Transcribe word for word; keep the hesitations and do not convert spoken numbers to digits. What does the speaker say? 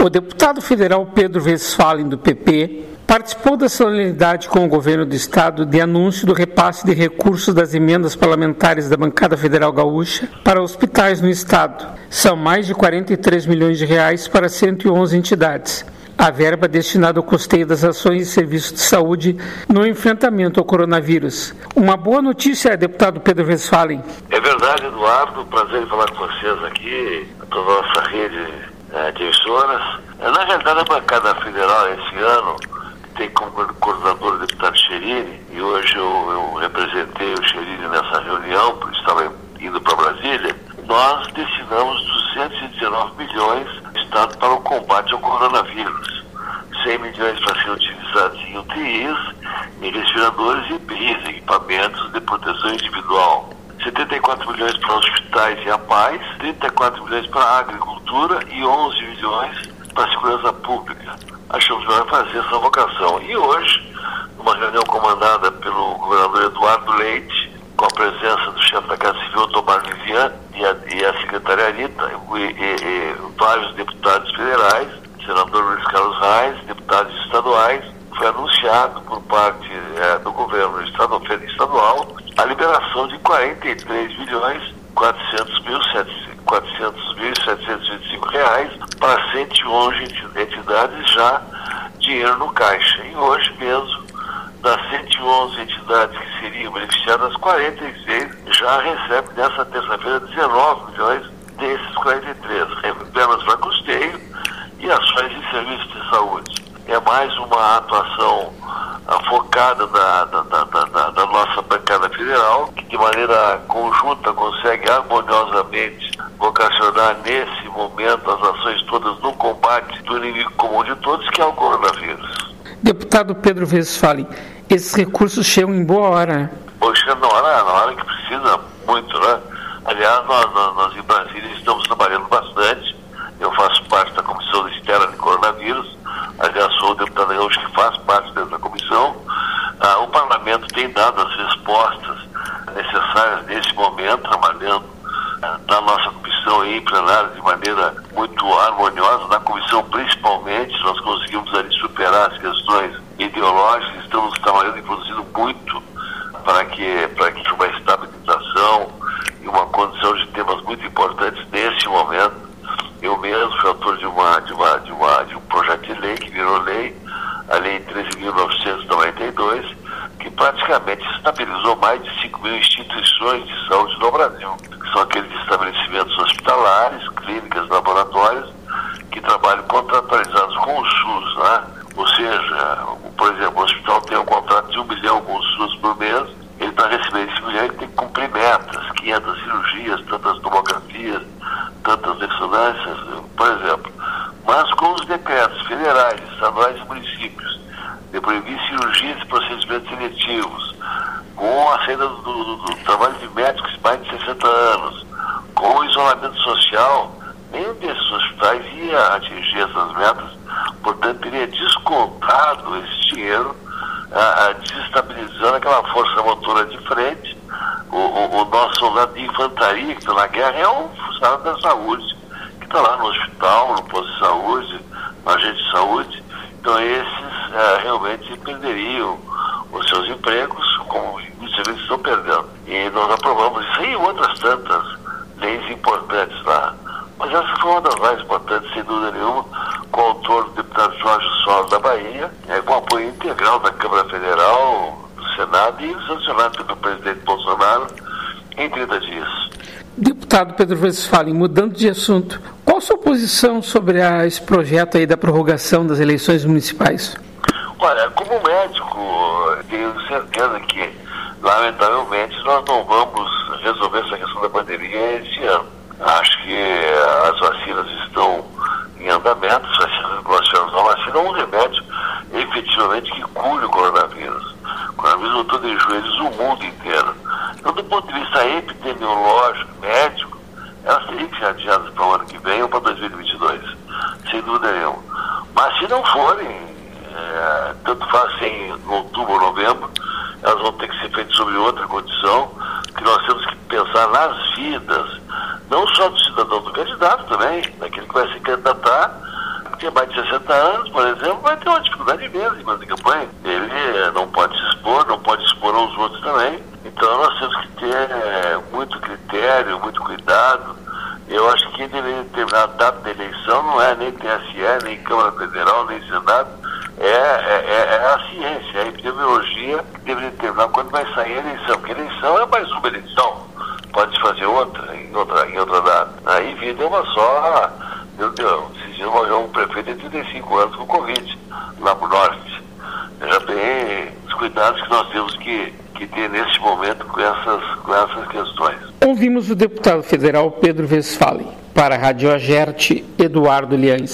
O deputado federal Pedro Westphalen, do P P, participou da solenidade com o governo do estado de anúncio do repasse de recursos das emendas parlamentares da bancada federal gaúcha para hospitais no estado. São mais de quarenta e três milhões de reais para cento e onze entidades. A verba destinada ao custeio das ações e serviços de saúde no enfrentamento ao coronavírus. Uma boa notícia, deputado Pedro Westphalen. É verdade, Eduardo. Prazer em falar com vocês aqui, toda a nossa rede é, de emissoras. Na realidade, a bancada federal esse ano tem como coordenador o deputado Cherini, e hoje eu, eu representei o Cherini nessa reunião, porque estava indo para Brasília. Nós destinamos duzentos e dezenove milhões do Estado para o combate ao coronavírus. cem milhões para serem utilizados em U T Is, em respiradores e E P Is, equipamentos de proteção individual. setenta e quatro milhões para hospitais e A P A Is, trinta e quatro milhões para a agricultura e onze milhões para a segurança pública. Achamos melhor fazer essa vocação. E hoje, numa reunião comandada pelo governador Eduardo Leite, com a presença do chefe da Casa Civil, Tomás Vivian, e a, e a secretária Anitta, e, e, e vários deputados federais, senador Luiz Carlos Reis, deputados estaduais, foi anunciado por parte é, do governo estadual, estadual a liberação de quarenta e três milhões quatrocentos mil e setecentos e vinte e cinco reais para cento e onze entidades, já dinheiro no caixa. E hoje mesmo, das cento e onze entidades que seriam beneficiadas, quarenta e seis já recebem nessa terça-feira dezenove milhões desses quarenta e três, apenas para custeio e ações de serviços de saúde. É mais uma atuação uh, focada da, da, da, da, da nossa bancada federal, que de maneira conjunta consegue harmoniosamente vocacionar nesse momento as ações todas no combate do inimigo comum de todos, que é o coronavírus. Deputado Pedro Westphalen, esses recursos chegam em boa hora, né? Hoje chegam na hora, na hora que precisa muito, né? Aliás, nós, nós, nós em Brasília estamos trabalhando bastante. Eu faço parte da Comissão de Externa de Coronavírus. Aliás, sou o deputado Gaúcho que faz parte dessa comissão. Ah, o Parlamento tem dado as respostas necessárias nesse momento, trabalhando ah, na nossa comissão aí, em plenário, de maneira muito harmoniosa. Na comissão, principalmente, nós conseguimos ali superar as questões ideológicas. Estamos trabalhando e produzindo muito para que, para que uma estabilização e uma condição de temas muito importantes nesse momento. Eu mesmo fui autor de, uma, de, uma, de, uma, de um projeto de lei que virou lei, a Lei treze mil novecentos e noventa e dois, que praticamente estabilizou mais de cinco mil instituições de saúde no Brasil, que são aqueles estabelecimentos hospitalares, clínicas, laboratórios, que trabalham contratualizados com o SUS, né? Ou seja, por exemplo, o hospital tem um contrato de um milhão com o SUS por mês, ele está recebendo esse milhão, ele tem que cumprir metas, quinhentas cirurgias, tantas tomografias, tantas ressonâncias, por exemplo. Mas com os decretos federais, estaduais e municípios de proibir cirurgias e procedimentos seletivos, com a saída do, do, do trabalho de médicos de mais de sessenta anos, com o isolamento social, nenhum desses hospitais ia atingir essas metas, portanto teria descontado esse dinheiro, a, a desestabilizando aquela força motora de frente. O, o, o nosso soldado de infantaria que está na guerra é um funcionário da saúde, que está lá no hospital, no posto de saúde, no agente de saúde. Então esses é, realmente perderiam os seus empregos, como muitos serviços estão perdendo. E nós aprovamos isso e outras tantas leis importantes lá. Mas essa foi uma das mais importantes, sem dúvida nenhuma, com o autor do deputado Jorge Soros da Bahia, é, com apoio integral da Câmara Federal, do Senado e sancionado pelo presidente Bolsonaro em trinta dias. Deputado Pedro Westphalen, mudando de assunto, qual a sua posição sobre a, esse projeto aí da prorrogação das eleições municipais? Olha, como médico, tenho certeza que, lamentavelmente, nós não vamos resolver essa questão da pandemia esse ano. Acho que as vacinas estão em andamento, as vacinas que nós tivemos, uma vacina é um remédio efetivamente que cure o coronavírus. O coronavírus botou de joelhos o mundo inteiro. Então, do ponto de vista epidemiológico, médico, elas teriam que ser adiadas para o ano que vem ou para dois mil e vinte e dois, sem dúvida nenhuma. Mas se não forem, é, tanto faz em outubro ou novembro, elas vão ter que ser feitas sob outra condição, que nós temos que pensar nas vidas, não só do cidadão, do candidato também, daquele que vai se candidatar que tem mais de sessenta anos, por exemplo, vai ter uma dificuldade imensa em fazer campanha. Ele não pode se expor, não pode expor aos outros também. Então nós temos que ter é, muito critério, muito cuidado. Eu acho que quem deveria determinar a data da eleição não é nem T S E, nem Câmara Federal, nem Senado. É, é, é a ciência, é a epidemiologia que deveria determinar quando vai sair a eleição. Porque a eleição é mais uma eleição. Pode fazer outra em outra, em outra data. Aí vida é uma só. Meu Deus, se morreu um prefeito de trinta e cinco anos com Covid, lá pro norte. Veja bem os cuidados que nós temos que, que ter nesse momento com essas, com essas questões. Ouvimos o deputado federal Pedro Westphalen. Para a Rádio Agerte, Eduardo Liães.